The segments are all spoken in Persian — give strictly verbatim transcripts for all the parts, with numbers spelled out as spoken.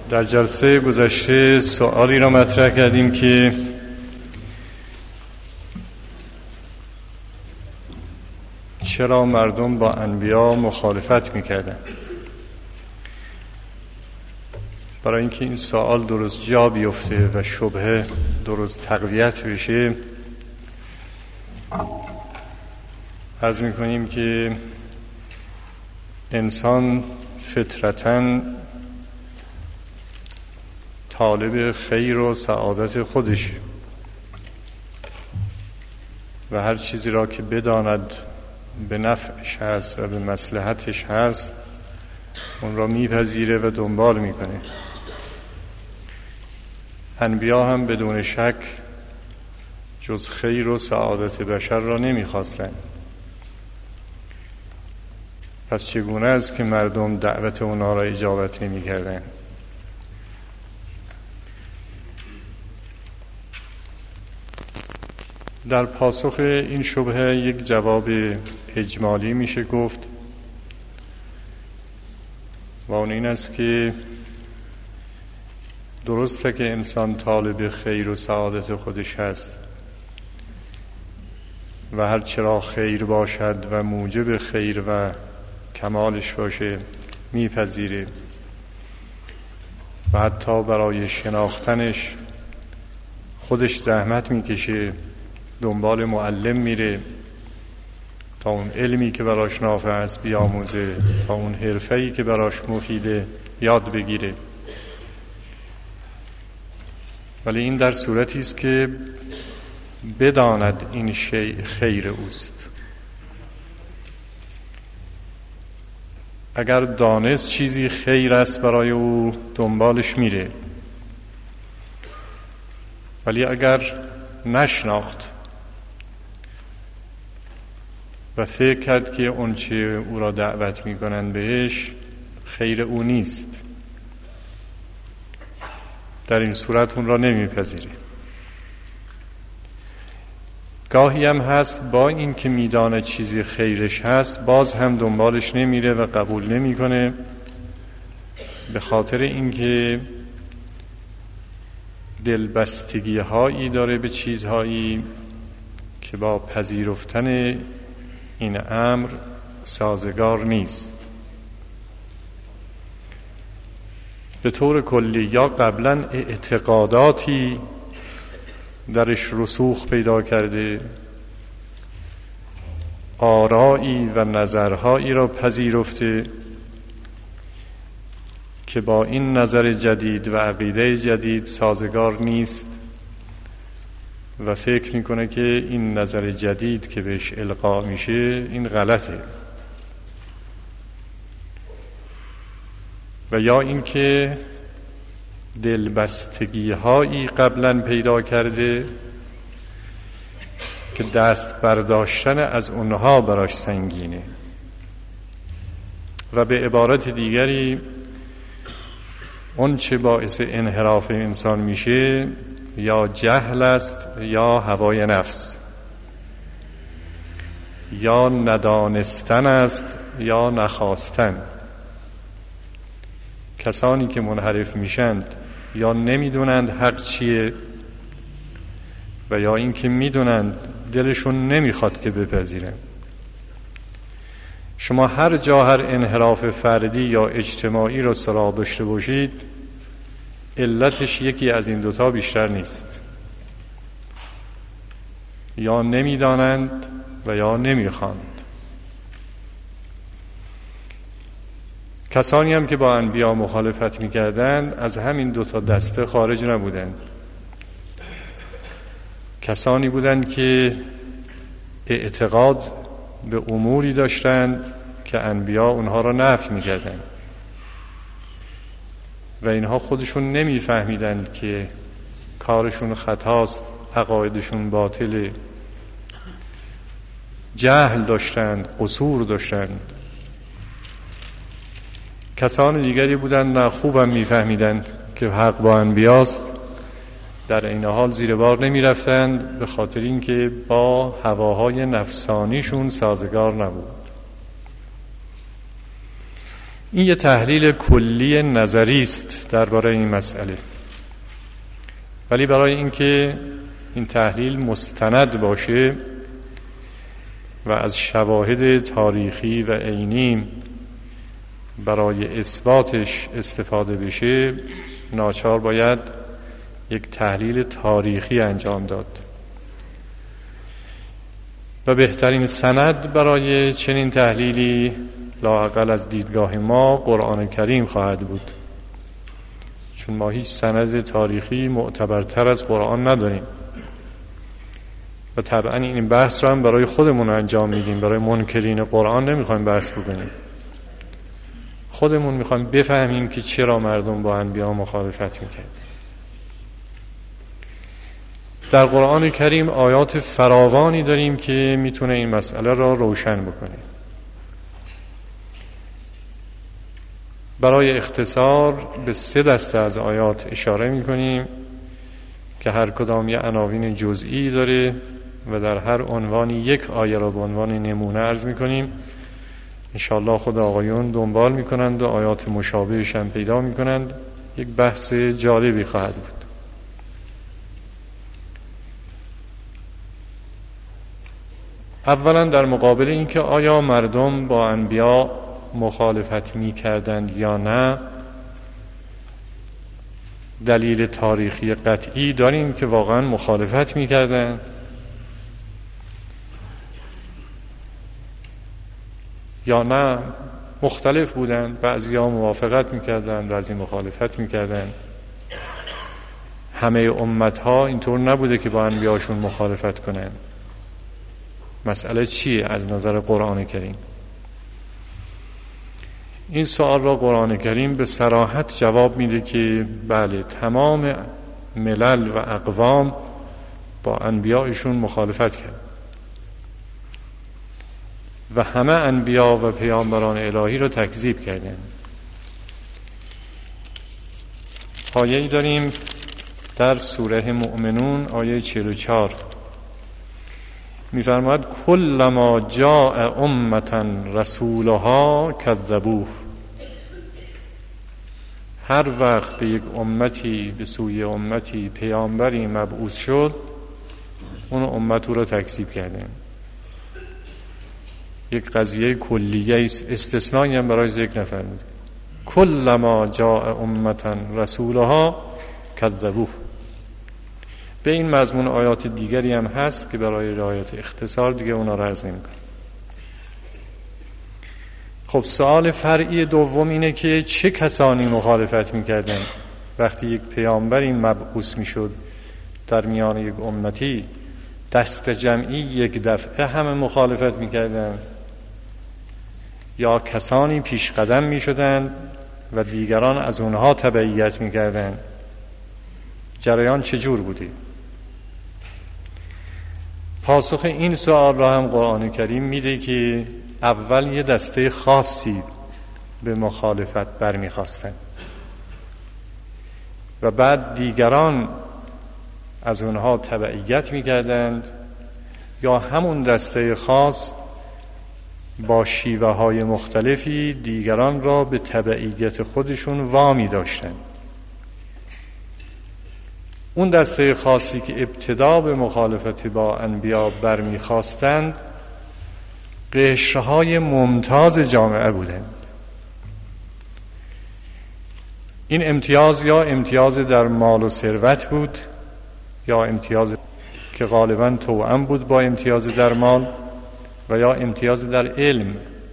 در جلسه گذشته سوالی را مطرح کردیم که چرا مردم با انبیا مخالفت میکردن. برای اینکه این سوال درست جا بیفته و شبهه درست تقویت بشه، عرض میکنیم که انسان فطرتاً طالب خیر و سعادت خودش و هر چیزی را که بداند به نفعش هست و به مصلحتش هست اون را میپذیره و دنبال میکنه. انبیا هم بدون شک جز خیر و سعادت بشر را نمیخواستند. پس چگونه است که مردم دعوت اونا را اجابت نمیکردند؟ در پاسخ این شبهه یک جواب اجمالی میشه گفت و اون این است که درسته که انسان طالب خیر و سعادت خودش هست و هر چرا خیر باشد و موجب خیر و کمالش باشه میپذیره و حتی برای شناختنش خودش زحمت میکشه، دنبال معلم میره تا اون علمی که براش نافع است بیاموزه، تا اون حرفه‌ای که براش مفیده یاد بگیره. ولی این در صورتی است که بداند این شیء خیر اوست. اگر دانست چیزی خیر است برای او دنبالش میره، ولی اگر نشناخت و فکر کرد که اون چه او را دعوت میکنن بهش خیر او نیست، در این صورت اون را نمیپذیره. گاهی هم هست با این که میدانه چیزی خیرش هست باز هم دنبالش نمیره و قبول نمیکنه، به خاطر اینکه دلبستگی هایی داره به چیزهایی که با پذیرفتن این امر سازگار نیست. به طور کلی یا قبلا اعتقاداتی درش رسوخ پیدا کرده، آرایی و نظرهایی را پذیرفته که با این نظر جدید و عقیده جدید سازگار نیست و فکر میکنه که این نظر جدید که بهش القا میشه این غلطه، و یا اینکه دلبستگی هایی قبلا پیدا کرده که دست برداشتن از اونها براش سنگینه، و به عبارت دیگری اون چه باعث انحراف انسان میشه یا جهل است یا هوای نفس، یا ندانستن است یا نخواستن. کسانی که منحرف میشند یا نمیدونند حق چیه و یا اینکه میدونند دلشون نمیخواد که بپذیرند. شما هر جا هر انحراف فردی یا اجتماعی را سراغ داشته باشید علتش یکی از این دوتا بیشتر نیست، یا نمیدانند و یا نمیخواند. کسانی هم که با انبیا مخالفت میکردند از همین دوتا دسته خارج نبودند. کسانی بودند که اعتقاد به اموری داشتند که انبیا اونها را نفی میکردند و اینها خودشون نمیفهمیدند که کارشون خطاست، عقایدشون باطله، جهل داشتند، قصور داشتند. کسان دیگری بودند نه خوبم میفهمیدند که حق با انبیاست، در این حال زیر بار نمی رفتند به خاطر اینکه با هواهای نفسانیشون سازگار نبود. این یه تحلیل کلی نظری است درباره این مسئله، ولی برای اینکه این تحلیل مستند باشه و از شواهد تاریخی و عینی برای اثباتش استفاده بشه، ناچار باید یک تحلیل تاریخی انجام داد و بهترین سند برای چنین تحلیلی لااقل از دیدگاه ما قرآن کریم خواهد بود، چون ما هیچ سند تاریخی معتبرتر از قرآن نداریم و طبعا این بحث رو هم برای خودمون انجام میدیم، برای منکرین قرآن نمیخوایم بحث بکنیم، خودمون میخوایم بفهمیم که چرا مردم با انبیا مخالفت میکرد. در قرآن کریم آیات فراوانی داریم که میتونه این مسئله را روشن بکنه. برای اختصار به سه دسته از آیات اشاره میکنیم که هر کدام یه عناوین جزئی داره و در هر عنوانی یک آیه را به عنوان نمونه عرض میکنیم. انشاءالله خود آقایون دنبال میکنند و آیات مشابهش هم پیدا میکنند. یک بحث جالبی خواهد بود. اولا در مقابل اینکه آیا مردم با انبیا مخالفت میکردند یا نه، دلیل تاریخی قطعی داریم که واقعا مخالفت میکردند یا نه مختلف بودند، بعضی ها موافقت میکردند، بعضی مخالفت میکردند. همه امت ها اینطور نبوده که با انبیاشون مخالفت کنند. مسئله چیه از نظر قرآن کریم؟ این سوال را قرآن کریم به صراحت جواب میده که بله، تمام ملل و اقوام با انبیایشون مخالفت کرد و همه انبیا و پیامبران الهی را تکذیب کردند. آیه‌ای داریم در سوره مؤمنون آیه چهل و چهار می‌فرماید کلما جاء امة رسولها کذبوه. هر وقت به یک امتی، به سوی امتی پیامبری مبعوث شد، اون امت او را تکذیب کردند. یک قضیه کلیه است، استثنایی هم برای ذکر نفرموده. کلما جاء امة رسولها کذبوه. به این مضمون آیات دیگری هم هست که برای رعایت اختصار دیگه اونا را عرض نمی‌کنم. خب سوال فرعی دوم اینه که چه کسانی مخالفت می‌کردند؟ وقتی یک پیامبری مبعوث می‌شد در میان یک امتی، دست جمعی یک دفعه همه مخالفت می‌کردند یا کسانی پیش قدم می‌شدند و دیگران از اونها تبعیت می‌کردند؟ جریان چجور بوده؟ پاسخ این سوال را هم قرآن کریم میده که اول یه دسته خاصی به مخالفت برمیخواستن و بعد دیگران از اونها تبعیت میکردند یا همون دسته خاص با شیوه های مختلفی دیگران را به تبعیت خودشون وامی داشتند. اون دسته خاصی که ابتدا به مخالفت با انبیا برمیخواستند قشرهای ممتاز جامعه بودند. این امتیاز یا امتیاز در مال و ثروت بود یا امتیاز که غالباً توأم بود با امتیاز در مال و یا امتیاز در علم.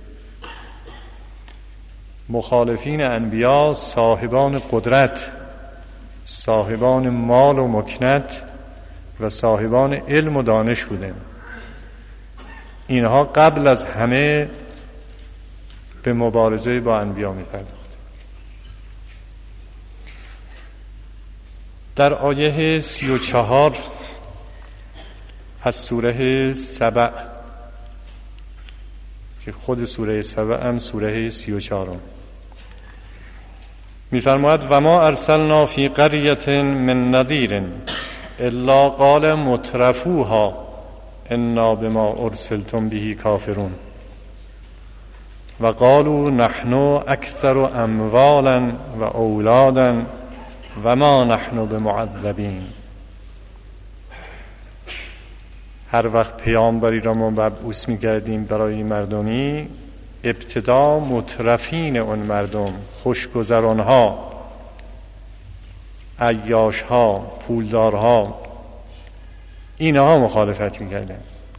مخالفین انبیا صاحبان قدرت، صاحبان مال و مکنت و صاحبان علم و دانش بودند. اینها قبل از همه به مبارزه با انبیا می‌پرداختند. در آیه سی و چهار از سوره سبع که خود سوره سبع هم سوره سی و چهارم می‌فرماید و ما ارسلنا فی قریة من نذیر الا قال مترفوها انا بما ارسلتم به کافرون. و قالوا نحن اکثر اموالا و اولادا و ما نحن بمعذبین. هر وقت پیامبری را ما مبعوث می‌کردیم برای مردمی، ابتدا مترفین اون مردم، خوشگذرانها، عیاشها، پولدارها، اینها مخالفت می‌کردن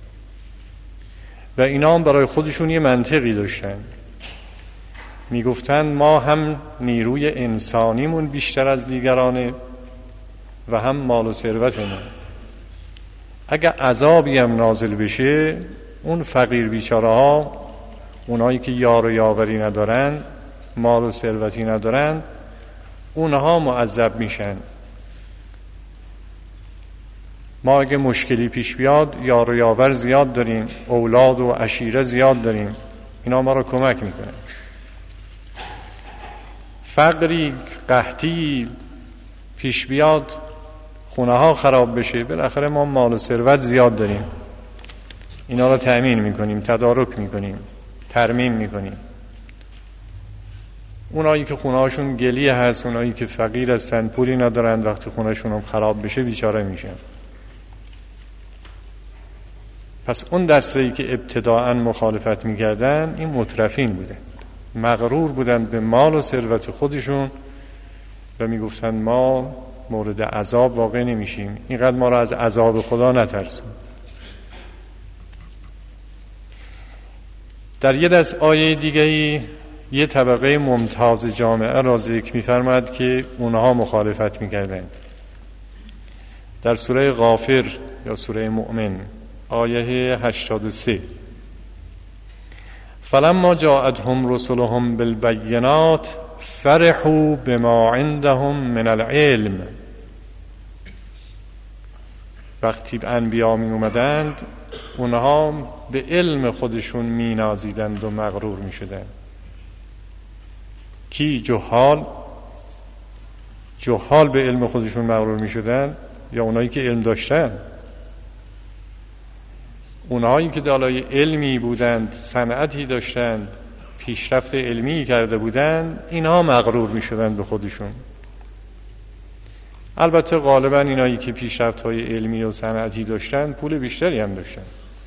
و اینا هم برای خودشون یه منطقی داشتن. میگفتن ما هم نیروی انسانیمون بیشتر از دیگرانه و هم مال و ثروتمون. اگه عذابی هم نازل بشه، اون فقیر بیچاره ها، اونایی که یار و یاوری ندارن، مال و ثروتی ندارن، اونها معذب میشن. ما اگه مشکلی پیش بیاد، یار و یاور زیاد داریم، اولاد و عشیره زیاد داریم، اینا ما رو کمک میکنن. فقری، قحطی پیش بیاد، خونه ها خراب بشه، بالاخره ما مال و ثروت زیاد داریم، اینا رو تأمین میکنیم، تدارک میکنیم، ترمیم میکنیم. اونایی که خونه هاشون گلی هست، اونایی که فقیر هستن، پولی ندارن، وقتی خونه شون هم خراب بشه بیچاره میشن. پس اون دسته‌ای که ابتداءً مخالفت میکردن این مترفین بوده، مغرور بودن به مال و ثروت خودشون و میگفتن ما مورد عذاب واقع نمیشیم، اینقدر ما را از عذاب خدا نترسون. در یه دست آیه دیگه‌ای یه طبقه ممتاز جامعه را ذکر می‌فرماید که اونها مخالفت می‌کردند. در سوره غافر یا سوره مؤمن آیه هشتاد و سه: فلما جاءتهم رسلهم بالبینات فرحوا بما عندهم من العلم. وقتی انبیا می اومدند، اونها به علم خودشون می نازیدند و مغرور می شدند. کی؟ جهال. جهال به علم خودشون مغرور می شدند یا اونایی که علم داشتن؟ اونهایی که دارای علمی بودند، صنعتی داشتند، پیشرفت علمی کرده بودند، اینها مغرور می شدند به خودشون. البته غالبا اینایی که پیشرفت‌های علمی و صنعتی داشتن پول بیشتری هم داشتن.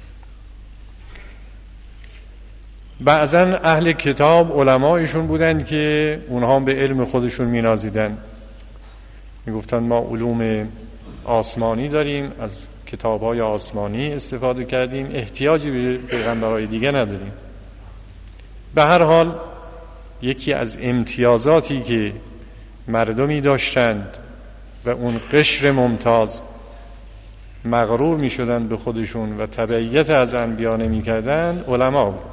بعضا اهل کتاب علمایشون بودن که اونها به علم خودشون می‌نازیدن، میگفتن ما علوم آسمانی داریم، از کتاب‌های آسمانی استفاده کردیم، احتیاجی به پیغمبرای دیگه نداریم. به هر حال یکی از امتیازاتی که مردمی داشتند و اون قشر ممتاز مغرور می شدن به خودشون و تبعیت از انبیا نمی کردن، علما بود.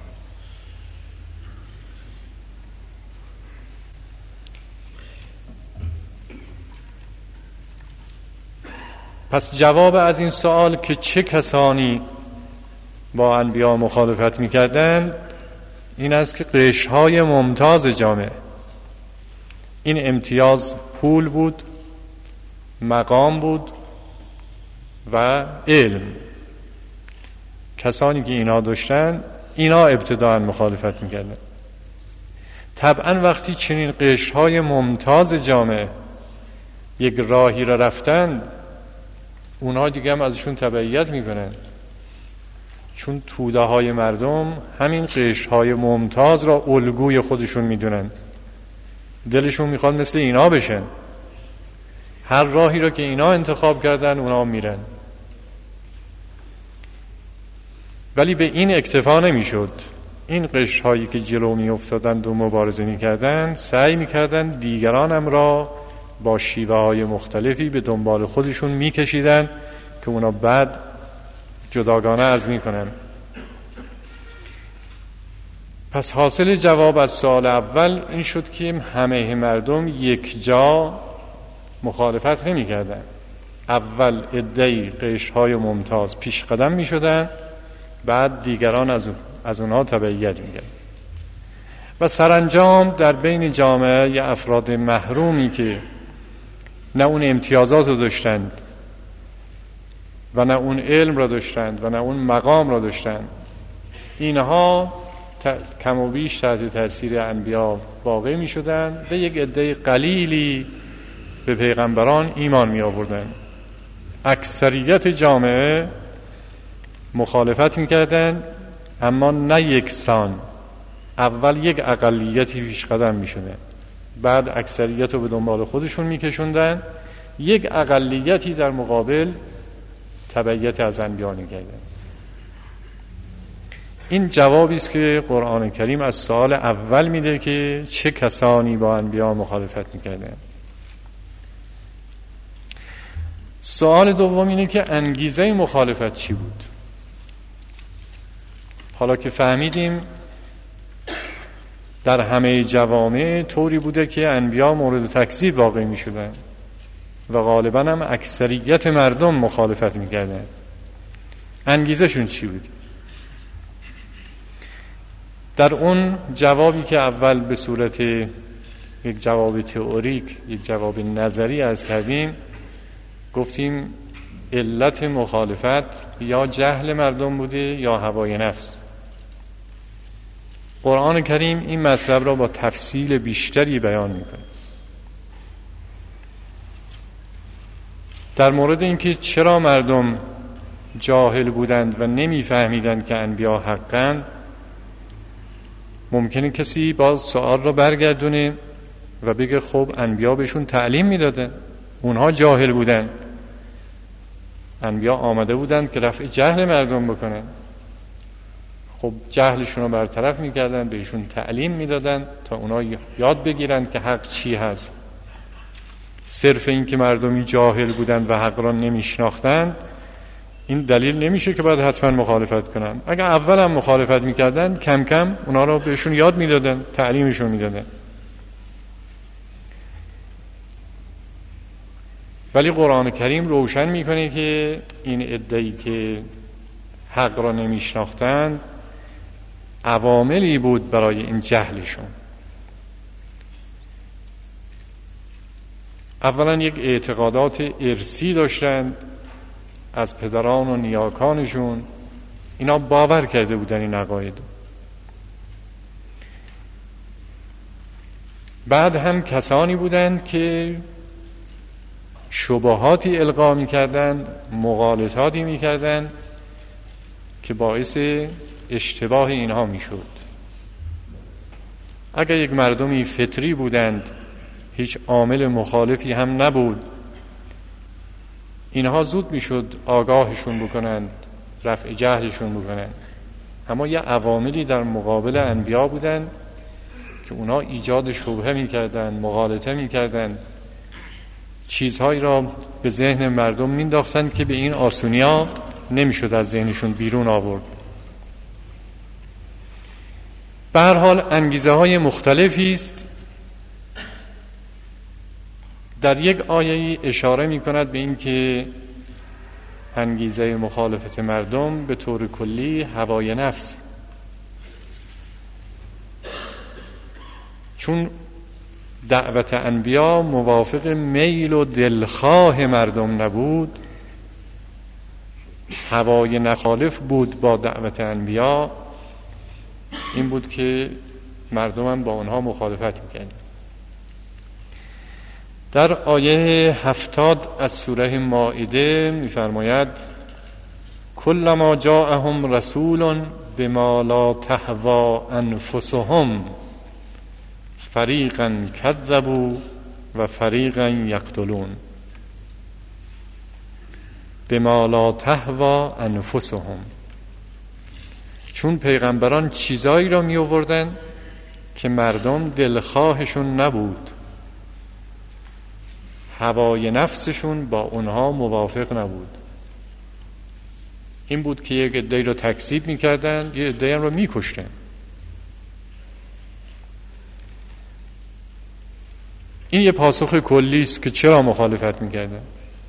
پس جواب از این سوال که چه کسانی با انبیا مخالفت می کردن این است که قشرهای ممتاز جامعه، این امتیاز پول بود، مقام بود و علم. کسانی که اینا داشتن، اینا ابتداء مخالفت میکردن. طبعا وقتی چنین قشرهای ممتاز جامعه یک راهی را رفتن، اونها دیگه هم ازشون تبعیت میکنن، چون توده های مردم همین قشرهای ممتاز را الگوی خودشون میدونن، دلشون میخواد مثل اینا بشن. هر راهی را که اینا انتخاب کردن اونا میرن. ولی به این اکتفا نمیشد. این قشرهایی که جلو می افتادند و مبارزه می کردند، سعی می کردند دیگرانم را با شیوه های مختلفی به دنبال خودشون می کشیدن که اونا بعد جداگانه عرض می کنن. پس حاصل جواب از سوال اول این شد که همه مردم یک جا مخالفت نمی کردن. اول عده‌ای قشرهای ممتاز پیش قدم می شدن، بعد دیگران از, از اونها تبعیت می کردن. و سرانجام در بین جامعه یه افراد محرومی که نه اون امتیازات رو داشتند و نه اون علم را داشتند و نه اون مقام را داشتند، اینها کم و بیش تحت تاثیر انبیا واقع می شدن و یک عده قلیلی به پیغمبران ایمان می آوردن. اکثریت جامعه مخالفت می کردن، اما نه یکسان. اول یک اقلیتی پیش قدم می شدن، بعد اکثریت رو به دنبال خودشون می کشوندن، یک اقلیتی در مقابل تبعیت از انبیا می کردن. این جوابی است که قرآن کریم از سوال اول میده که چه کسانی با انبیا مخالفت میکردن. سوال دوم اینه که انگیزه مخالفت چی بود؟ حالا که فهمیدیم در همه جوامع طوری بوده که انبیا مورد تکذیب واقع میشدن و غالبا هم اکثریت مردم مخالفت میکردن، انگیزه شون چی بود؟ در اون جوابی که اول به صورت یک جواب تئوریک، یک جواب نظری عرض کردیم، گفتیم علت مخالفت یا جهل مردم بوده یا هوای نفس. قرآن کریم این مطلب را با تفصیل بیشتری بیان میکنه. در مورد اینکه چرا مردم جاهل بودند و نمیفهمیدند که انبیا حقاً، ممکنه کسی باز سوال رو برگردونه و بگه خب انبیا بهشون تعلیم میدادن، اونها جاهل بودن، انبیا آمده بودن که رفع جهل مردم بکنن، خب جهلشون رو برطرف میکردن، بهشون تعلیم میدادن تا اونها یاد بگیرن که حق چی هست. صرف این که مردمی جاهل بودن و حق را نمیشناختن این دلیل نمیشه که باید حتما مخالفت کنن. اگر اول هم مخالفت میکردن، کم کم اونا رو بهشون یاد میدادن، تعلیمشون میدادن. ولی قرآن کریم روشن میکنه که این عده‌ای که حق را نمیشناختن عواملی بود برای این جهلشون. اولا یک اعتقادات ارثی داشتن از پدران و نیاکانشون، اینا باور کرده بودن این عقاید. بعد هم کسانی بودند که شبهاتی القا می‌کردند، مغالطاتی می‌کردند که باعث اشتباه اینها می‌شد. اگر یک مردمی فطری بودند، هیچ عامل مخالفی هم نبود، اینها زود میشد آگاهشون بکنند، رفع جهلشون بکنند. اما یه عواملی در مقابل انبیا بودند که اونا ایجاد شبهه میکردند، مغالطه میکردند، چیزهایی را به ذهن مردم مینداختند که به این آسونیا نمیشد از ذهنشون بیرون آورد. به هر حال انگیزه های مختلفی است. در یک آیه اشاره می کند به این که انگیزه مخالفت مردم به طور کلی هوای نفس، چون دعوت انبیا موافق میل و دلخواه مردم نبود، هوای نخالف بود با دعوت انبیا، این بود که مردم هم با آنها مخالفت می‌کردند. در آیه هفتاد از سوره مائده می‌فرماید کلما جاءهم رسول بما لا تهوى انفسهم فریقا کذبوا و فریقا یقتلون. بما لا تهوى انفسهم، چون پیغمبران چیزایی را می آوردن که مردم دلخواهشون نبود، هوای نفسشون با اونها موافق نبود. این بود که یک عده‌ای رو تکذیب می‌کردن، یک عده‌ای رو می‌کشتن. این یه پاسخ کلی است که چرا مخالفت می‌کردن.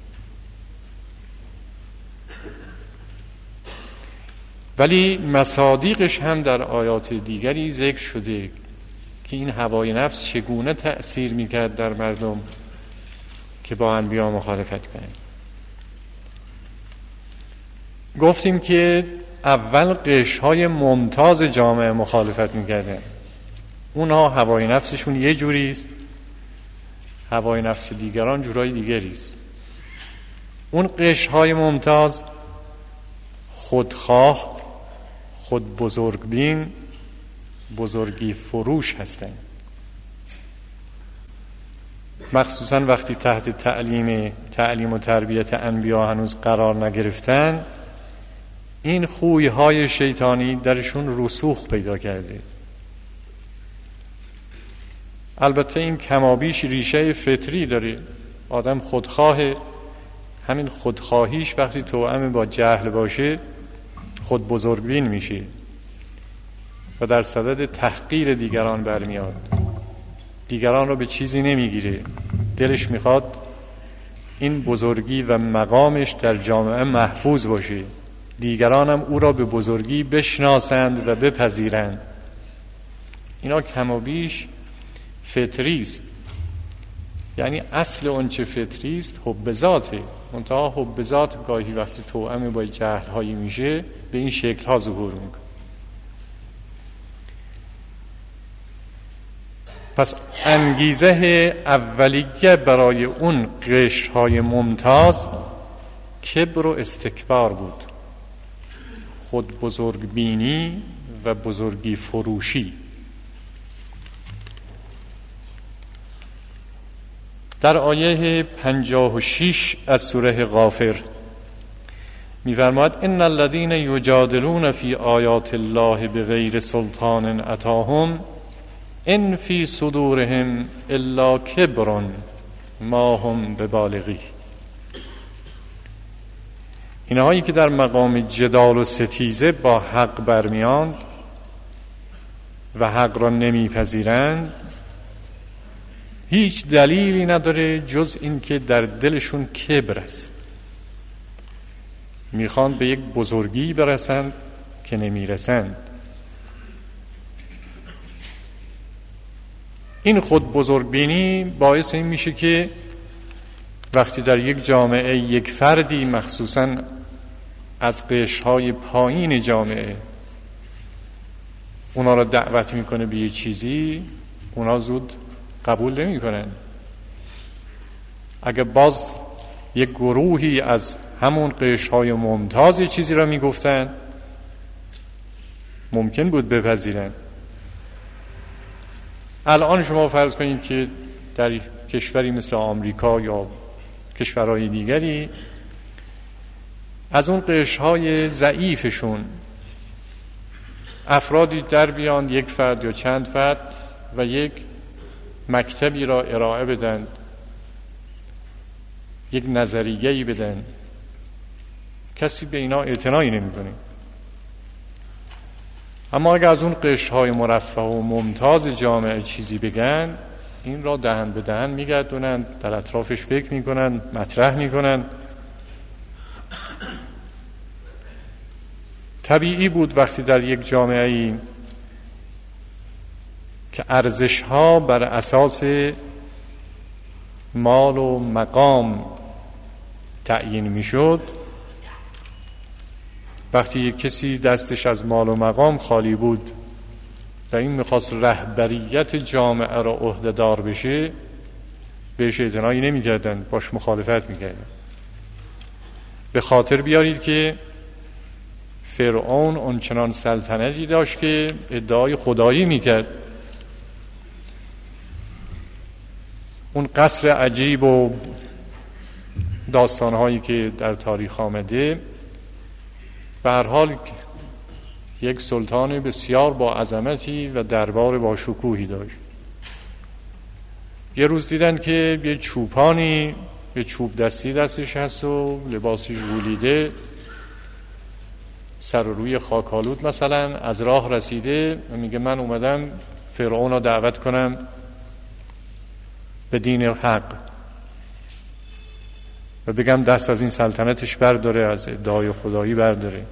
ولی مصادیقش هم در آیات دیگری ذکر شده که این هوای نفس چگونه تأثیر می‌کرد در مردم که با انبیا مخالفت کنند. گفتیم که اول قشرهای ممتاز جامعه مخالفت میکردن. اونها هوای نفسشون یه جوریست، هوای نفس دیگران جورای دیگریست. اون قشرهای ممتاز خودخواه، خود بزرگبین، بزرگی فروش هستند. مخصوصا وقتی تحت تعلیم تعلیم و تربیت انبیا هنوز قرار نگرفتن، این خویهای شیطانی درشون رسوخ پیدا کرده. البته این کمابیش ریشه فطری داره. آدم خودخواه، همین خودخواهیش وقتی توأم با جهل باشه خود بزرگبین میشه و در صدد تحقیر دیگران برمیاد. دیگران رو به چیزی نمیگیره، دلش میخواد این بزرگی و مقامش در جامعه محفوظ باشه، دیگران هم او را به بزرگی بشناسند و بپذیرند. اینا کم و بیش فطری است. یعنی اصل اون چه فطری است حب ذاته، منتها حب ذات گاهی وقتی توأم با جهل هایی میشه به این شکل ها ظهور میکنه. پس انگیزه اولیه برای اون قشرهای ممتاز کبر و استکبار بود، خود بزرگبینی و بزرگی فروشی. در آیه پنجاه و شش از سوره غافر می‌فرماید ان الذين یجادلون فی آیات الله بغیر سلطان اتاهم ان فی صدورهم الا کبر ما هم ببالغی. اینهایی که در مقام جدال و ستیزه با حق برمیاند و حق را نمیپذیرند، هیچ دلیلی نداره جز این که در دلشون کبر است. میخوان به یک بزرگی برسند که نمیرسند. این خود بزرگبینی باعث این میشه که وقتی در یک جامعه یک فردی مخصوصاً از قشرهای پایین جامعه اونا را دعوت میکنه به یه چیزی، اونا زود قبول نمی کنن. اگه باز یک گروهی از همون قشرهای ممتاز یه چیزی را میگفتن ممکن بود بپذیرن. الان شما فرض کنید که در کشوری مثل آمریکا یا کشورهای دیگری از اون قشرهای ضعیفشون افرادی در بیان، یک فرد یا چند فرد، و یک مکتبی را ارائه بدن، یک نظریه‌ای بدن، کسی به اینا اعتنایی نمی‌کنه. اما اگر از اون قشرهای مرفه و ممتاز جامعه چیزی بگن، این را دهن به دهن میگردونن، در اطرافش فکر میکنن، مطرح میکنن. طبیعی بود وقتی در یک جامعه‌ای که ارزش‌ها بر اساس مال و مقام تعیین میشد، وقتی یک کسی دستش از مال و مقام خالی بود و این میخواست رهبریت جامعه را عهده‌دار بشه، بهش اعتنایی نمی‌کردن، باش مخالفت می‌کردن. به خاطر بیارید که فرعون اونچنان سلطنتی داشت که ادعای خدایی میکرد. اون قصر عجیب و داستانهایی که در تاریخ آمده، به هر حال یک سلطان بسیار با عظمتی و دربار با شکوهی داشت. یه روز دیدن که یه چوپانی، یه چوب دستی دستش هست و لباسش ژولیده، سر و روی خاکالود مثلا، از راه رسیده و میگه من اومدم فرعون رو دعوت کنم به دین حق و بگم دست از این سلطنتش برداره، از ادعای خدایی برداره.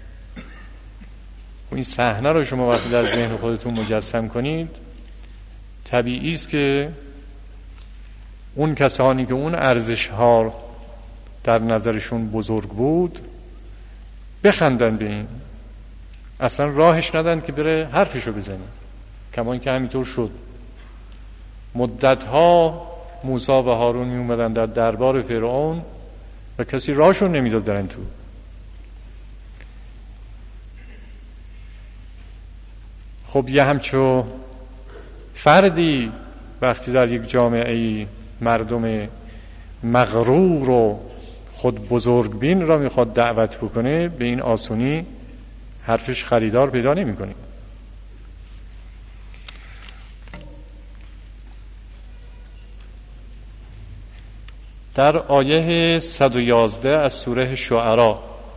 و این صحنه رو شما وقتی در ذهن خودتون مجسم کنید، طبیعی است که اون کسانی که اون ارزش ها در نظرشون بزرگ بود بخندن به این اصلا راهش ندن که بره حرفشو بزنه. کما اینکه همینطور شد. مدتها موسی و هارون می اومدن در دربار فرعون و کسی راهشون نمیداد برن تو. خب یه همچو فردی وقتی در یک جامعه مردم مغرور و خود بزرگبین را میخواد دعوت بکنه، به این آسونی حرفش خریدار پیدا نمیکنه. در آیه صد و یازده از سوره شعراء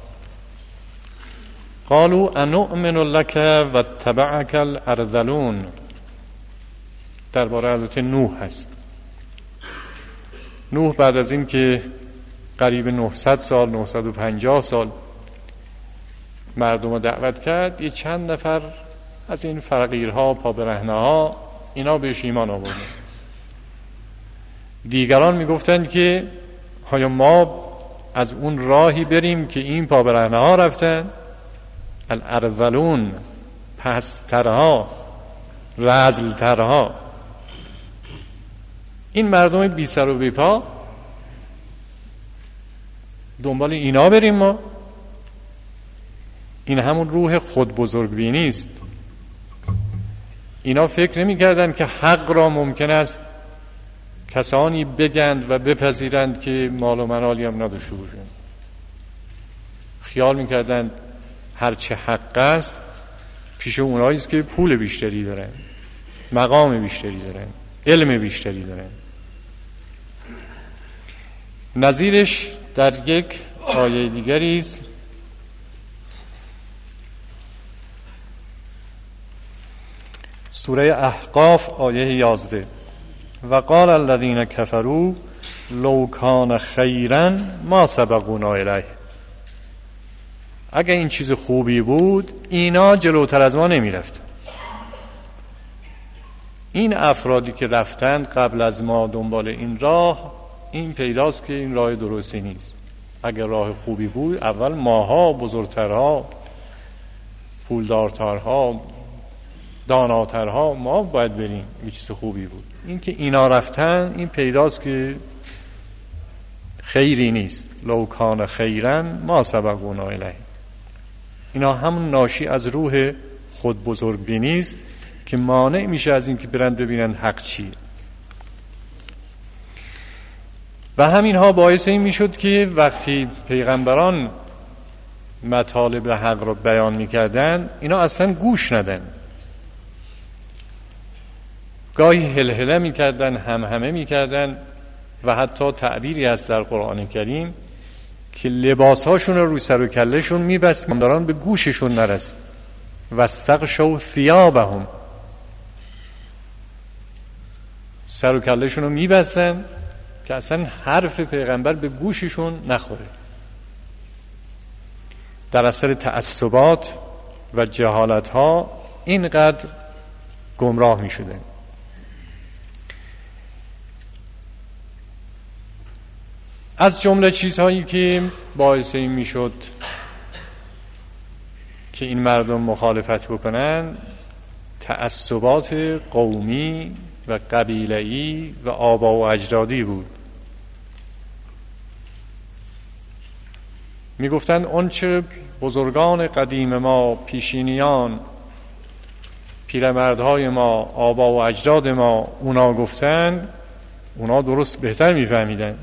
قالوا انؤمن لك واتبعك الارذلون، درباره حضرت نوح هست. نوح بعد از این که قریب نهصد سال نهصد و پنجاه سال مردم رو دعوت کرد، یه چند نفر از این فقیرها پابرهنه‌ها اینا بهش ایمان آوردن. دیگران میگفتن که آیا ما از اون راهی بریم که این پابرهنه‌ها رفتن؟ الارذلون، پسترها، رذلترها. این مردم بی سر و بی پا دنبال اینا بریم ما؟ این همون روح خود بزرگبینی است. اینا فکر نمی کردن که حق را ممکن است کسانی بگند و بپذیرند که مال و منالی هم نداشته باشند. خیال می کردن هرچه حق است پیش اونایی است که پول بیشتری دارن، مقام بیشتری دارن، علم بیشتری دارن. نظیرش در یک آیه دیگری است سوره احقاف آیه یازده و قال الذين كفروا لو كان خيرا ما سبقونا الیه. اگه این چیز خوبی بود اینا جلوتر از ما نمی رفتن. این افرادی که رفتند قبل از ما دنبال این راه، این پیداست که این راه درستی نیست. اگر راه خوبی بود اول ماها، بزرگترها، پولدارترها، داناترها ما باید بریم. این چیز خوبی بود. این که اینا رفتن این پیداست که خیری نیست. لو کان خیرا ما سبقونا الیه. اینا همون ناشی از روح خود بزرگبینی است که مانع میشه از این که برن ببینن حق چیه. و همینها باعث این میشد که وقتی پیغمبران مطالب حق را بیان میکردن اینا اصلا گوش ندن. گاهی هلهله میکردن، همهمه میکردن و حتی تعبیری هست در قرآن کریم که لباسهاشون رو روی سر و کلهشون میبستن دارن به گوششون نرسه. واستغشوا ثیابهم، سر و کلهشون رو میبستن که اصلا حرف پیغمبر به گوششون نخوره. در اثر تعصبات و جهالت ها اینقدر گمراه می شده. از جمله چیزهایی که باعث این می شد که این مردم مخالفت بکنن تعصبات قومی و قبیله‌ای و آبا و اجدادی بود. می گفتند اون چه بزرگان قدیم ما، پیشینیان، پیرمردهای ما، آبا و اجداد ما اونا گفتن، اونا درست بهتر می فهمیدن.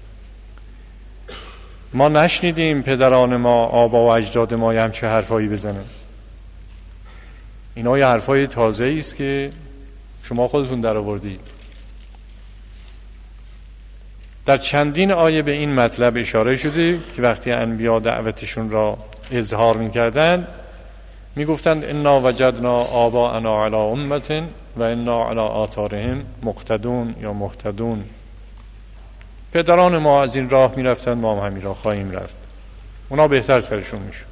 ما نشنیدیم پدران ما، آبا و اجداد ما هم چه حرفایی بزنن. اینا یه حرفای تازه‌ای است که شما خودتون در آوردید. در چندین آیه به این مطلب اشاره شده که وقتی انبیا دعوتشون را اظهار می‌کردند می‌گفتند انا وجدنا آباءنا علی امة و انا علی آثارهم مقتدون یا مهتدون. پدران ما از این راه می‌رفتند، ما هم همین راه خواهیم رفت. اونا بهتر سرشون میشه.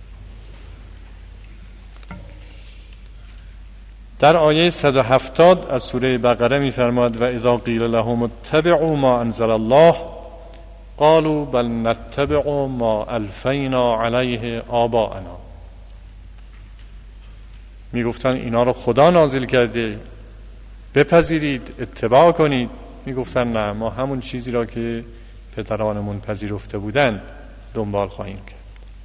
در آیه صد و هفتاد از سوره بقره می‌فرماید و اذا قیل لهم اتبعوا ما انزل الله قالوا بل نتبع ما الفینا علیه آباءنا. میگفتن اینا رو خدا نازل کرده، بپذیرید، اتباع کنید. میگفتن نه، ما همون چیزی را که پدرانمون پذیرفته بودن دنبال خواهیم کرد.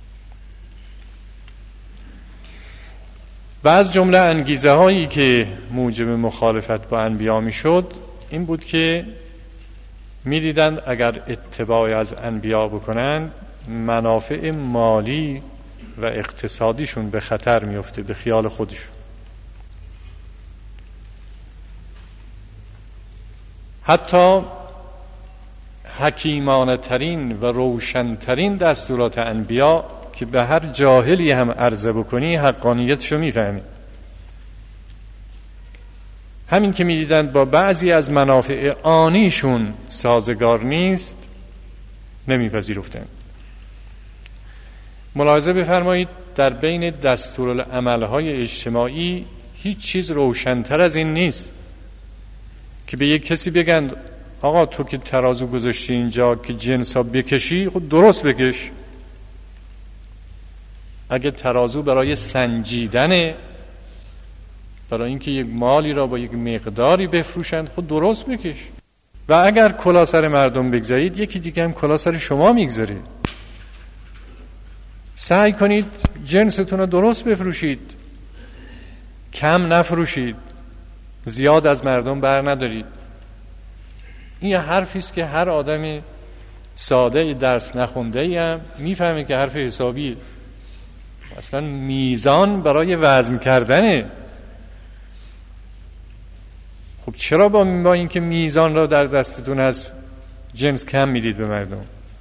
و از جمله انگیزه هایی که موجب مخالفت با انبیا میشد این بود که میدیدند اگر اتباع از انبیا بکنند منافع مالی و اقتصادیشون به خطر میفته به خیال خودشون. حتی حکیمانه ترین و روشنترین دستورات انبیا که به هر جاهلی هم عرضه بکنی حقانیتشو میفهمی. همین که میدیدند با بعضی از منافع آنیشون سازگار نیست نمیپذیرفتند. ملاحظه بفرمایید در بین دستورالعمل‌های اجتماعی هیچ چیز روشن‌تر از این نیست که به یک کسی بگن آقا تو که ترازو گذاشتی اینجا که جنسا بکشی، خود درست بکش. اگه ترازو برای سنجیدنه، برای اینکه یک مالی را با یک مقداری بفروشند، خود درست بکش. و اگر کلا سر مردم بگذارید یکی دیگه هم کلا سر شما میگذاره. سعی کنید جنستون رو درست بفروشید، کم نفروشید، زیاد از مردم بر ندارید. این یه حرفی است که هر آدم ساده درس نخونده ای هم میفهمه که حرف حسابیه. اصلا میزان برای وزن کردنه. خب چرا با, با اینکه میزان را در دستتون از جنس کم میدید به مردم؟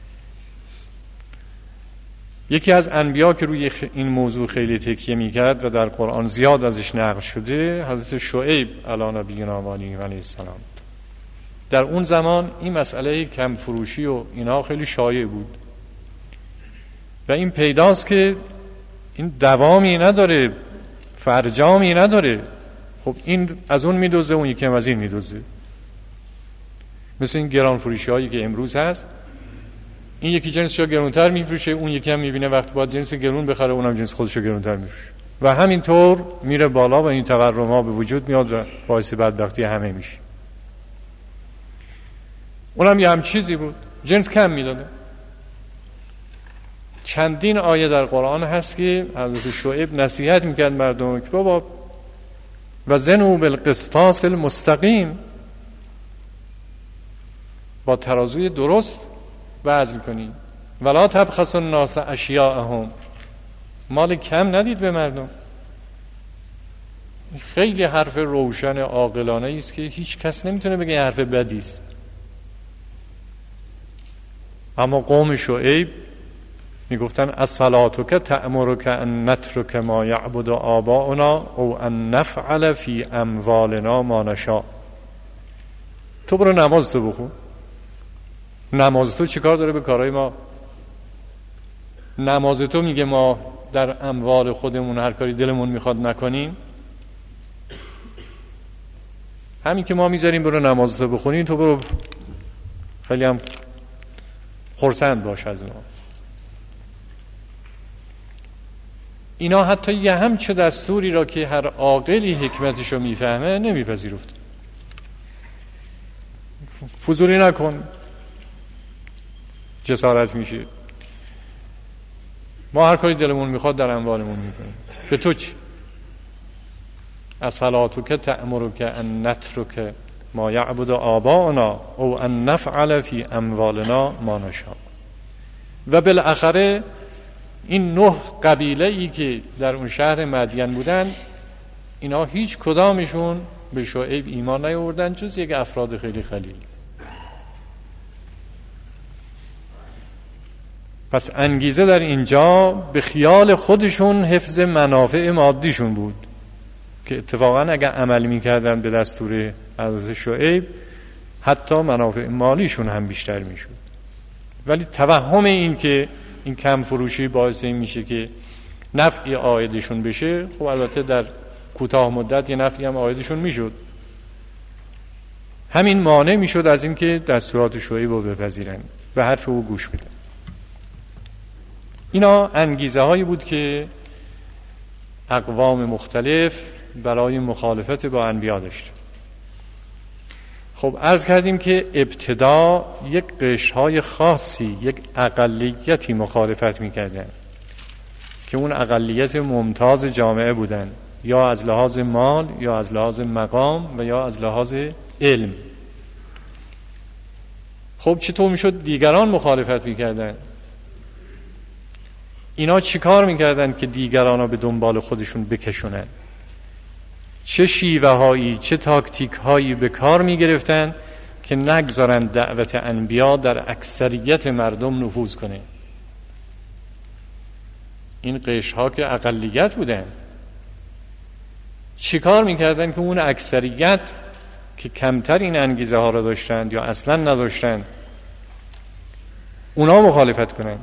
یکی از انبیا که روی این موضوع خیلی تکیه میکرد و در قرآن زیاد ازش نقل شده حضرت شعیب علی نبینا و علیه السلام. در اون زمان این مسئله کم فروشی و اینا خیلی شایع بود و این پیداست که این دوامی نداره، فرجامی نداره. خب این از اون میدوزه، اون یکی هم از این میدوزه. مثل این گران فروشی هایی که امروز هست، این یکی جنسشو گرونتر میفروشه، اون یکی هم میبینه وقت باید جنس گرون بخره اونم جنس خودشو گرونتر میفروشه و همینطور میره بالا و این تورم ها به وجود میاد و باعث بدبختی همه میشه. اونم یه هم چیزی بود، جنس کم میداده. چندین آیه در قرآن هست که حضرت شعیب نصیحت میکرد مردم که بابا وزنوا بالقسطاس المستقیم، با ترازوی درست وزن کنید. ولا تبخسوا الناس اشیاءهم، مال کم ندید به مردم. خیلی حرف روشن عاقلانه است که هیچ کس نمیتونه بگه حرف بدی است. اما قوم شعیب میگفتن الصلاتک تأمرک ان نترک ما یعبد آباؤنا او ان نفعل فی اموالنا ما نشاء. تو برو نماز تو بخون. نماز تو چیکار داره به کارهای ما؟ نماز تو میگه ما در اموال خودمون هر کاری دلمون میخواد نکنیم؟ همین که ما میذاریم برو نماز تو بخونی، تو برو خیلی هم خرسند باش از ما. اینا حتی یه همچه دستوری را که هر عاقلی حکمتشو میفهمه نمیپذیرفت. فضولی نکن، جسارت میشه. ما هر کاری دلمون میخواد در اموالمون میکنیم. به تو چی؟ الصلاتک تأمرک ان نترک ما یعبد آباؤنا او ان نفعل فی اموالنا ما نشاء. و بالاخره این نه قبیله ای که در اون شهر مدین بودن، اینا هیچ کدامشون به شعیب ایمان نیاوردن جز یک افراد خیلی قلیل. پس انگیزه در اینجا به خیال خودشون حفظ منافع مادیشون بود که اتفاقا اگر عمل میکردن به دستور حضرت شعیب حتی منافع مالیشون هم بیشتر میشد. ولی توهم این که این کم فروشی باعث این میشه که نفعی عایدشون بشه، خب البته در کوتاه مدت یه نفعی هم عایدشون میشد. همین مانع میشد از این که دستورات شعیب رو بپذیرن و حرف او گوش بدن. اینا انگیزه هایی بود که اقوام مختلف برای مخالفت با انبیا داشته. خب عرض کردیم که ابتدا یک قشرهای خاصی، یک اقلیتی مخالفت میکردن که اون اقلیت ممتاز جامعه بودن، یا از لحاظ مال، یا از لحاظ مقام، و یا از لحاظ علم. خب چطور میشد دیگران مخالفت میکردن؟ اینا چی کار میکردن که دیگران رو به دنبال خودشون بکشونن؟ چه شیوه هایی، چه تاکتیک هایی به کار میگرفتن که نگذارن دعوت انبیا در اکثریت مردم نفوذ کنه؟ این قشرها که اقلیت بودن چی کار میکردن که اون اکثریت که کمتر این انگیزه ها را داشتند یا اصلا نداشتند اونا مخالفت کنن؟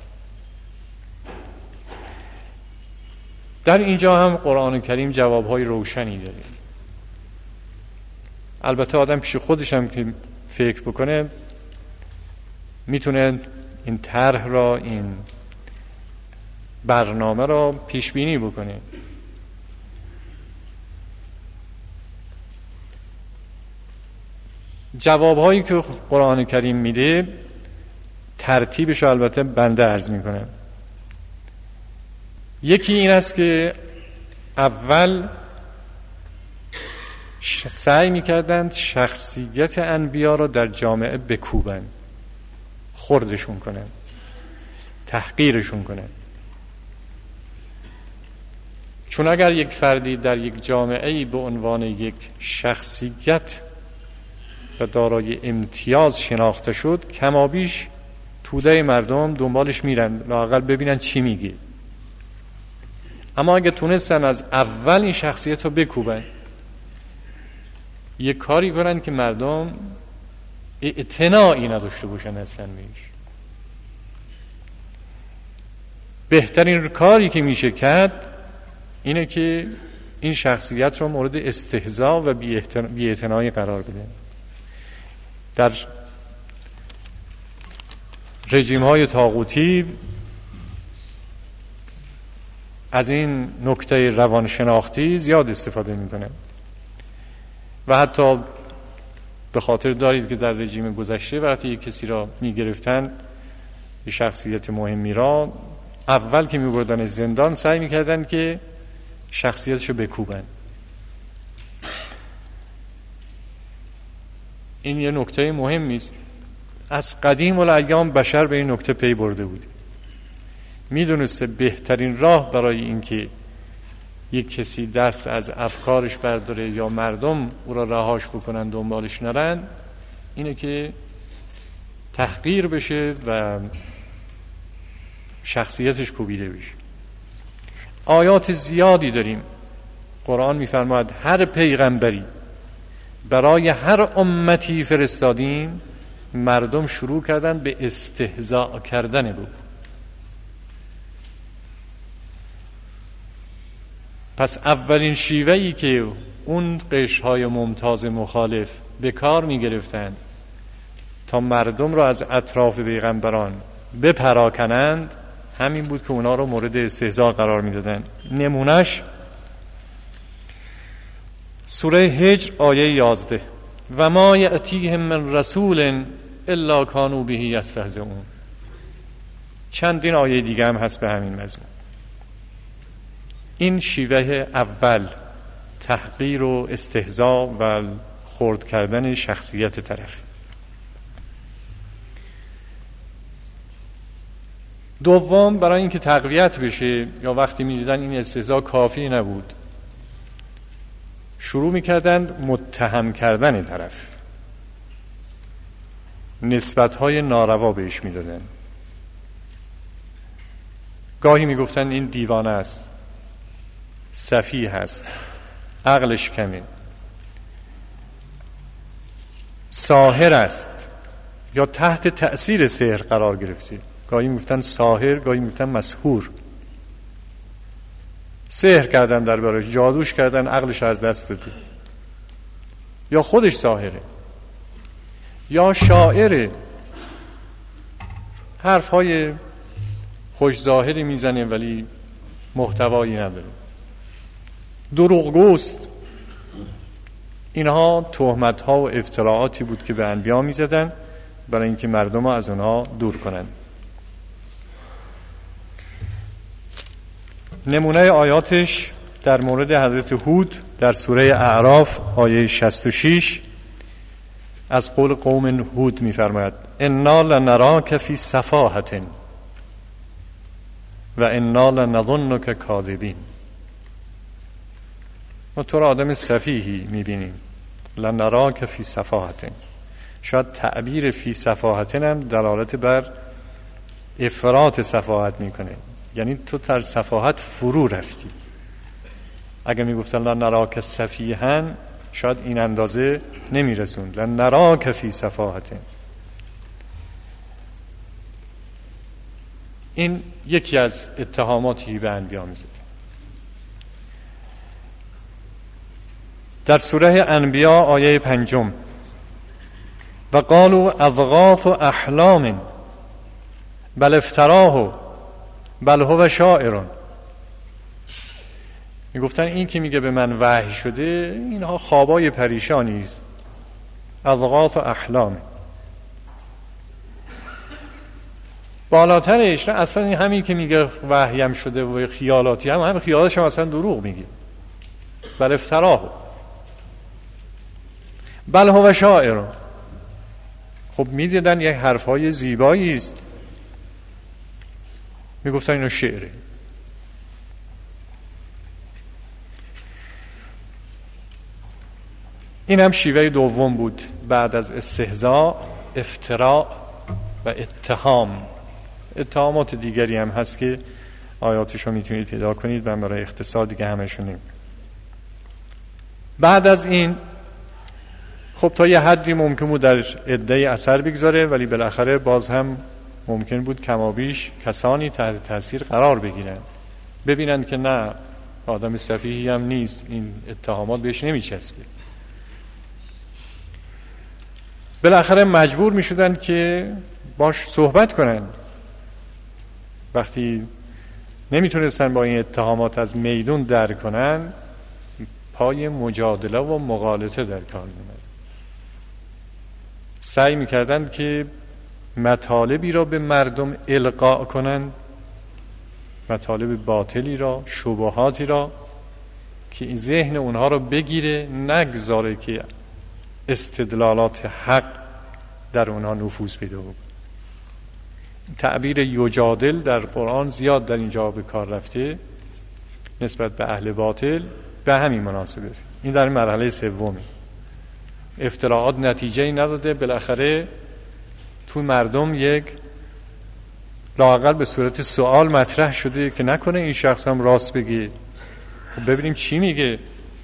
در اینجا هم قرآن کریم جوابهای روشنی داره. البته آدم پیش خودش هم که فکر بکنه میتونه این طرح را، این برنامه را پیش بینی بکنه. جوابهایی که قرآن کریم میده ترتیبش البته بنده عرض میکنه. یکی این است که اول سعی میکردند شخصیت انبیا را در جامعه بکوبند، خردشون کنند، تحقیرشون کنند. چون اگر یک فردی در یک جامعه‌ای به عنوان یک شخصیت و دارای امتیاز شناخته شد، کمابیش توده مردم دنبالش میرن لااقل ببینن چی میگه. اما اگه تونستن از اول این شخصیت رو بکوبن، یک کاری کنن که مردم اعتناعی نداشته باشن اصلا بهش، بهترین کاری که میشه کرد اینه که این شخصیت رو مورد استهزاء و بی‌اعتنایی قرار بده. در رژیم های طاغوتی از این نکته روانشناختی زیاد استفاده میکنه و حتی به خاطر دارید که در رژیم گذشته وقتی یک کسی را میگرفتن، یه شخصیت مهمی را، اول که میبردن زندان سعی میکردن که شخصیتشو بکوبن. این یه نکته مهمی است. از قدیم الایام بشر به این نکته پی برده بود، میدونسته بهترین راه برای اینکه یک کسی دست از افکارش برداره یا مردم او را رهاش بکنن دنبالش نرن اینه که تحقیر بشه و شخصیتش کوبیده بشه. آیات زیادی داریم. قرآن میفرماید هر پیغمبری برای هر امتی فرستادیم، مردم شروع کردن به استهزاء کردن بود. پس اولین شیوهی که اون قشرهای ممتاز مخالف به کار می گرفتند تا مردم را از اطراف پیغمبران بپراکنند همین بود که اونا رو مورد استهزاء قرار می دادن. نمونش سوره هجر آیه یازده، و ما یأتیهم من رسول الا کانوا به یستهزئون. چندین آیه دیگه هم هست به همین مضمون. این شیوه اول، تحقیر و استهزاء و خرد کردن شخصیت طرف. دوم، برای اینکه تقویت بشه یا وقتی می‌دیدن این استهزاء کافی نبود، شروع می‌کردند متهم کردن طرف، نسبت‌های ناروا بهش می‌دادن. گاهی می‌گفتن این دیوانه است، سفیه هست، عقلش کمه، ساحر است یا تحت تأثیر سحر قرار گرفته. گاهی میگفتن ساحر، گاهی میگفتن مسحور. سحر کردن در براش، جادوش کردن، عقلش از دست داده. یا خودش ساحره یا شاعره، حرفهای خوش ظاهری میزنه ولی محتوایی نداره. دروغگوست. اینها تهمت ها و افتراعاتی بود که به انبیا می زدن برای اینکه مردم ها از اونها دور کنند. نمونه آیاتش در مورد حضرت هود در سوره اعراف آیه شصت و شش از قول قوم هود می فرماید انا لنراک فی سفاهة و انا لنظنک کاذبین. ما تو را آدم سفیهی می بینیم. لنراک فی سفاهة، شاید تعبیر فی سفاهة هم دلالت بر افراط سفاهت می کنه، یعنی تو در سفاهت فرو رفتی. اگه می گفتن لنراک سفیها شاید این اندازه نمی رسوند. لنراک فی سفاهة. این یکی از اتهاماتی به انبیا می زد. در سوره انبیا آیه پنجم و قالوا اضغاث احلام بل افتراه بل هو شاعر. میگفتن این که میگه به من وحی شده اینها خوابای پریشانی است. اضغاث احلام. بالاترش نه اصلا این همین که میگه وحیم شده و خیالاتی هم هم خیالاتش هم اصلا دروغ میگه. بل افتراه بل هو شاعر. خب میدیدن یک حرفهای زیبایی است، میگفتن اینو شعره. این هم شیوه دوم بود بعد از استهزاء، افتراء و اتهام. اتهامات دیگری هم هست که آیاتشو میتونید پیدا کنید، من برای اختصار دیگه همشون نیم. بعد از این خب تا یه حدی ممکن بود در عده اثر بگذاره، ولی بالاخره باز هم ممکن بود کمابیش کسانی تحت تاثیر قرار بگیرن، ببینن که نه آدم سفیهی هم نیست، این اتهامات بهش نمیچسبه. بالاخره مجبور میشدن که باش صحبت کنن. وقتی نمیتونستن با این اتهامات از میدون در کنن، پای مجادله و مغالطه در کار می‌آمد. سعی میکردند که مطالبی را به مردم القا کنند، مطالب باطلی را، شبهاتی را که این ذهن اونها را بگیره، نگذاره که استدلالات حق در اونها نفوذ پیدا کنه. تعبیر یجادل در قرآن زیاد در اینجا به کار رفته نسبت به اهل باطل، به همین مناسبه. این در مرحله سومی. افتراعات نتیجه‌ای نداده، بالاخره تو مردم یک لااقل به صورت سوال مطرح شده که نکنه این شخص هم راست بگه. خب ببینیم چی میگه.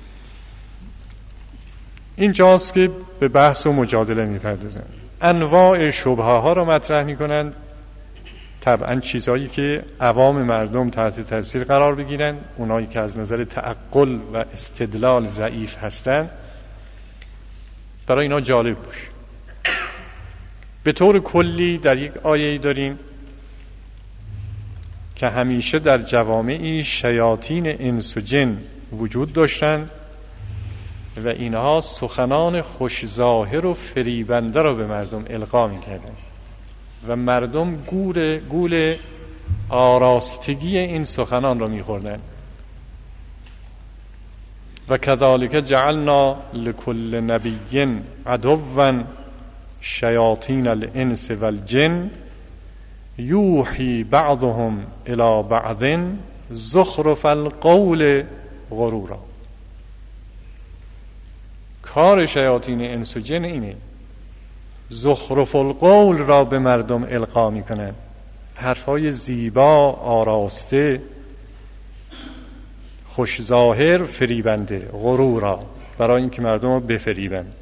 اینجاست که به بحث و مجادله میپردازن، انواع شبهه ها رو مطرح میکنن، طبعا چیزهایی که عوام مردم تحت تاثیر قرار بگیرن، اونایی که از نظر تعقل و استدلال ضعیف هستن برای اینا جالب باشه. به طور کلی در یک آیه‌ای داریم که همیشه در جوامعی شیاطین انس و جن وجود داشتن و اینها سخنان خوش ظاهر و فریبنده را به مردم القا می‌کردند و مردم گول گول آراستگی این سخنان را می‌خوردند. و کذالک جعلنا لكل نبی عدوا شیاطین الانس والجن یوحی بعضهم الى بعض زخرف القول غرورا. کار شیاطین انس و جن اینه، زخرف القول را به مردم القا میکنن، حرفای زیبا، آراسته، خوش ظاهر، فریبنده، غرورا، برای اینکه مردم رو بفریبن.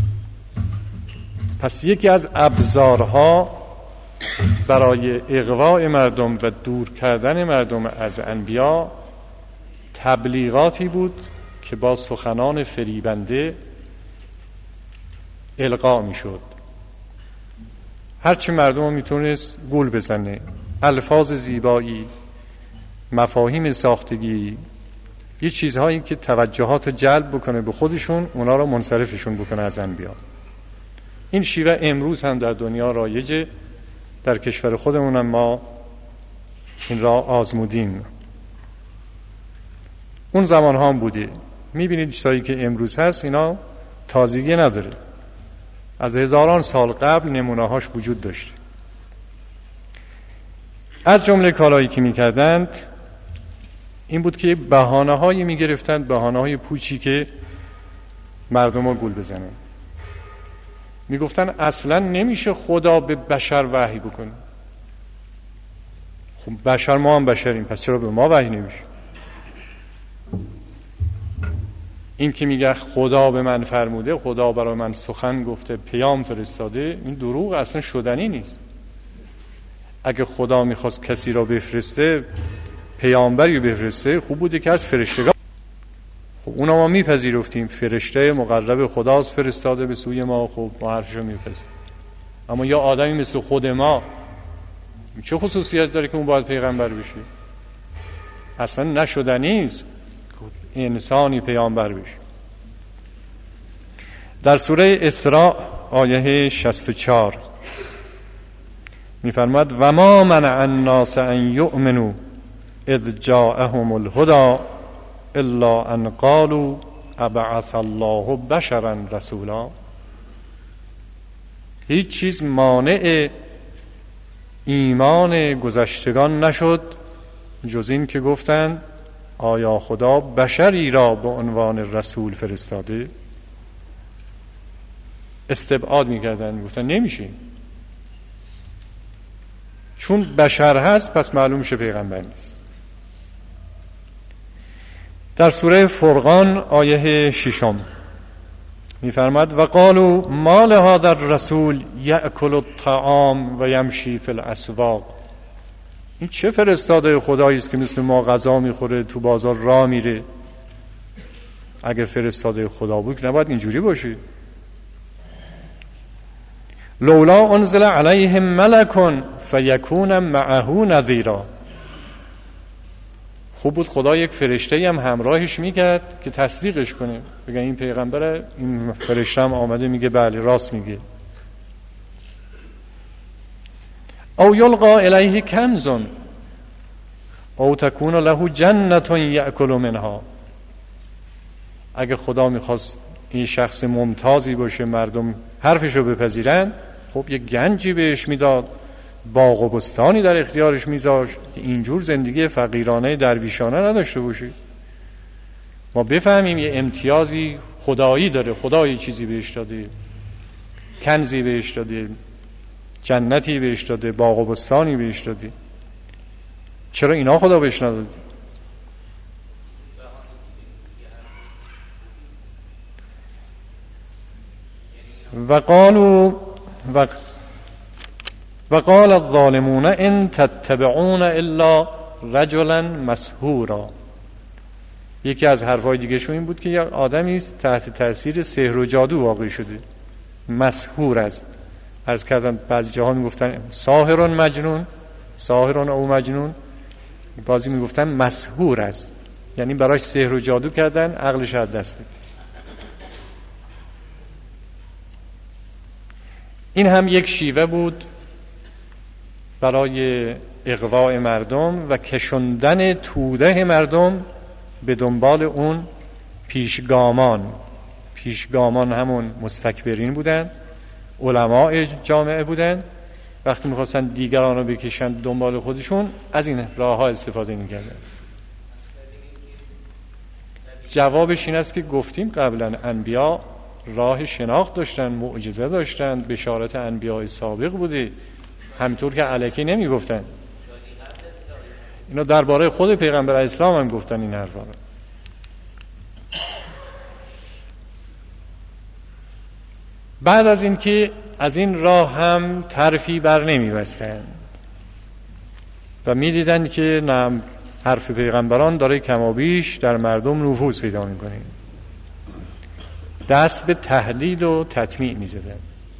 پس یکی از ابزارها برای اغواء مردم و دور کردن مردم از انبیا تبلیغاتی بود که با سخنان فریبنده القا می شد. هرچی مردم رو میتونست گول بزنه، الفاظ زیبایی، مفاهیم ساختگی، یه چیزهایی که توجهات جلب بکنه به خودشون، اونا رو منصرفشون بکنه از انبیا. این شیوه امروز هم در دنیا رایجه، در کشور خودمون هم ما این را آزمودیم. اون زمان هم بوده. میبینید چیزایی که امروز هست اینا تازگی نداره، از هزاران سال قبل نمونه هاش وجود داشته. از جمله کارهایی که میکردند این بود که بهانه هایی میگرفتند، بهانه های پوچی که مردم ها گول بزنن. میگفتن اصلا نمیشه خدا به بشر وحی بکنه. خب بشر، ما هم بشریم، پس چرا به ما وحی نمیشه؟ این که میگه خدا به من فرموده، خدا برای من سخن گفته، پیام فرستاده، این دروغ، اصلا شدنی نیست. اگه خدا میخواست کسی را بفرسته، پیامبری بفرسته، خوب بوده که از فرشتگان. خب اونا ما میپذیرفتیم، فرشته مقرب خداست فرستاده به سوی ما، خب ما حرفشو میپذیریم. اما یا آدمی مثل خود ما چه خصوصیت داره که اون باید پیغمبر بشه؟ اصلا نشدنی است انسانی پیامبر بشه. در سوره اسراء آیه شصت و چهار میفرماد و ما منع الناس ان یؤمنوا اذ جاءهم الهدى الا ان قالوا ابعث الله بشرا رسولا. هیچ چیز مانع ایمان گذشتگان نشد جز این که گفتند آیا خدا بشری را به عنوان رسول فرستاده؟ استبعاد میکردن، میگفتن نمیشه، چون بشر هست پس معلوم شه پیغمبر نیست. در سوره فرقان آیه ششم میفرماد و قالوا ما لهذا الرسول یأکل الطعام و یمشی فی الاسواق. این چه فرستاده خدایی است که مثل ما غذا میخوره، تو بازار راه میره؟ اگه فرستاده خدا بود نباید اینجوری باشه. لولا انزل علیهم ملک فیکون معه نذیرا. خوب بود خدا یک فرشته هم همراهش میکرد که تصدیقش کنه، بگن این پیغمبره، این فرشته هم آمده میگه بله راست میگه. او یلقا الیه کنز او تکون له جنت یأکل منها. اگه خدا میخواست این شخص ممتازی باشه، مردم حرفشو بپذیرن، خب یک گنجی بهش میداد، باغ و بستانی در اختیارش میذاشت که اینجور زندگی فقیرانه درویشانه نداشته باشه. ما بفهمیم یه امتیازی خدایی داره، خدا یه چیزی بهش داده، کنزی بهش داده، جنتی بهش داده، باغ و بستانی بهش داده، چرا اینا خدا بهش نداده؟ و قالوا و و قال الظالمون ان تتبعون الا رجلا مسحورا. یکی از حرفای دیگه شو این بود که یک آدمی است تحت تاثیر سحر و جادو واقع شده، مسحور است. عرض کردم بعضی جاها میگفتن ساحر مجنون، ساحر او مجنون، بعضی میگفتن مسحور است، یعنی براش سحر و جادو کردن، عقلش از دست داد. این هم یک شیوه بود برای اغواء مردم و کشوندن توده مردم به دنبال اون پیشگامان. پیشگامان همون مستکبرین بودن، علماء جامعه بودن. وقتی میخواستن دیگران رو بکشن دنبال خودشون، از این راه ها استفاده میکردن. جوابش این است که گفتیم قبلا انبیا راه شناخت داشتن، معجزه داشتن، بشارت انبیاء سابق بوده، همینطور که الکی نمی گفتن. اینا درباره خود پیغمبر اسلام هم گفتن این حرفا رو. بعد از این که از این راه هم طرفی بر نمی بستن و می دیدن که نه حرف پیغمبران داره کمابیش در مردم نفوذ پیدا می کنه، دست به تهدید و تطمیع می زدن.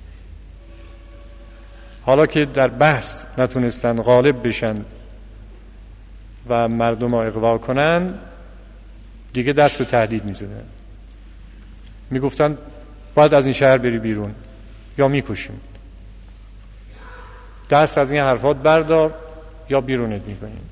حالا که در بحث نتونستن غالب بشن و مردم را اغوا کنن، دیگه دست به تهدید می‌زدن، میگفتن باید از این شهر بری بیرون یا میکشیم، دست از این حرفات بردار یا بیرونت میکنیم.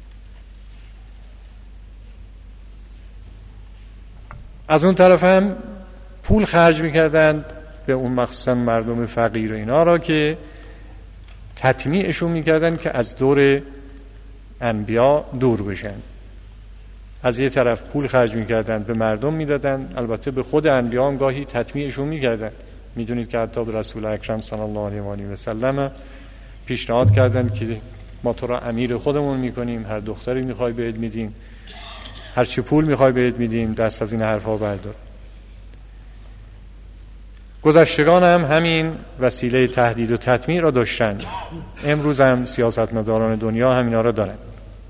از اون طرف هم پول خرج میکردند به اون مخصوصا مردم فقیر و اینا را که تطمیعشون میکردن که از دور انبیا دور بشن. از یه طرف پول خرج میکردن به مردم میدادن، البته به خود انبیا هم گاهی تطمیعشون میکردن. میدونید که حتی به رسول اکرم صلی الله علیه و آله و سلم پیشنهاد کردن که ما تو را امیر خودمون میکنیم، هر دختری میخوای بهت میدیم، هر چی پول میخوای بهت میدیم، دست از این حرفا بردار. گذشتگان هم همین وسیله تهدید و تطمیع را داشتن، امروز هم سیاستمداران دنیا همینا را دارن.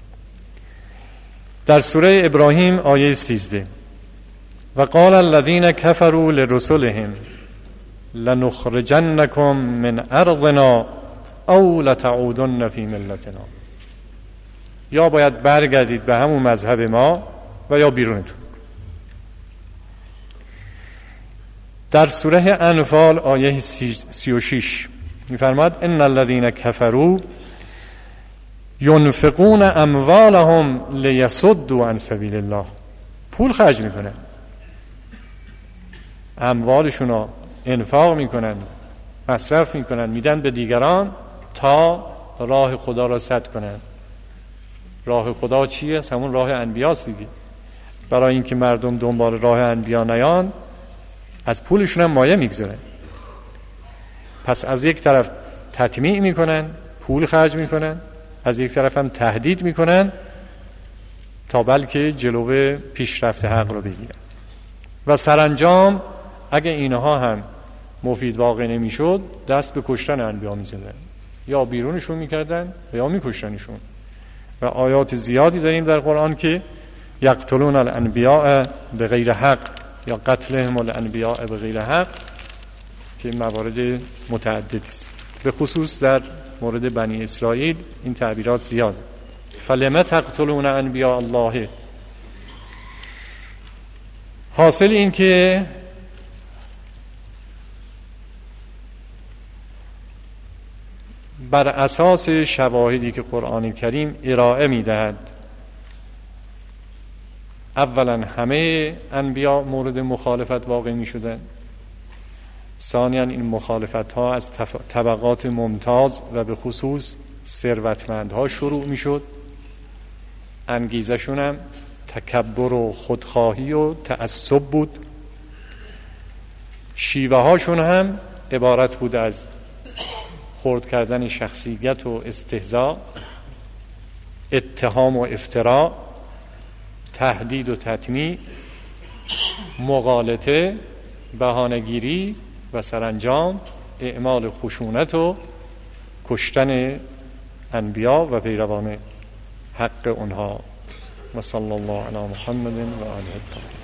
در سوره ابراهیم آیه سیزده و قال الذين كفروا لرسلهم لنخرجنكم من ارضنا او لتعودن في ملتنا، یا باید برگردید به همون مذهب ما و یا بیرونتون. در سوره انفال آیه سی و شش می‌فرماد ان الذين كفروا ينفقون اموالهم ليصدوا عن سبيل الله، پول خرج میکنن، اموالشون رو انفاق میکنن، مصرف میکنن، میدن به دیگران تا راه خدا را سد کنن. راه خدا چیه؟ همون راه انبیاست دیگه. برای اینکه مردم دنبال راه انبیا نیان از پولشون هم مایه میگذارن. پس از یک طرف تطمیع میکنن، پول خرج میکنن، از یک طرف هم تهدید میکنن تا بلکه جلوه پیشرفت حق رو بگیرن. و سرانجام اگه اینها هم مفید واقع نمیشد دست به کشتن انبیا میزدن، یا بیرونشون میکردن و یا میکشتنشون. و آیات زیادی داریم در قرآن که یقتلون الانبیاء به غیر حق یا قتلهم الانبیاء به غیر حق، که موارد متعدد است. به خصوص در مورد بنی اسرائیل این تعبیرات زیاد. فلم تقتلون انبیاء الله. حاصل این که بر اساس شواهدی که قرآن کریم ارائه می‌دهد، اولا همه انبیا مورد مخالفت واقع می‌شدند، ثانیاً این مخالفت ها از طبقات ممتاز و به خصوص ثروتمندها شروع می‌شد، انگیزشون هم تکبر و خودخواهی و تعصب بود، شیوه هاشون هم عبارت بود از خرد کردن شخصیت و استهزاء، اتهام و افترا، تهدید و تطمیع، مغالطه، بهانه‌گیری و سرانجام اعمال خشونت و کشتن انبیا و پیروان حق اونها. و صلی الله علی محمد و آله الطاهرین.